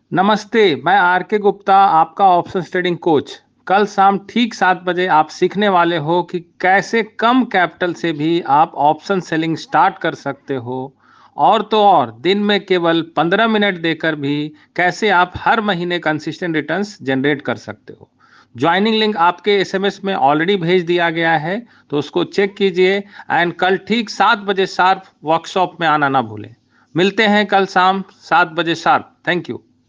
नमस्ते, मैं आर के गुप्ता, आपका ऑप्शन ट्रेडिंग कोच। कल शाम ठीक 7 बजे आप सीखने वाले हो कि कैसे कम कैपिटल से भी आप ऑप्शन सेलिंग स्टार्ट कर सकते हो। और तो और दिन में केवल 15 मिनट देकर भी कैसे आप हर महीने कंसिस्टेंट रिटर्न्स जनरेट कर सकते हो। ज्वाइनिंग लिंक आपके एसएमएस में ऑलरेडी भेज दिया गया है, तो उसको चेक कीजिए। एंड कल ठीक 7 बजे शार्प वर्कशॉप में आना ना भूलें। मिलते हैं कल शाम 7 बजे शार्प। Thank you.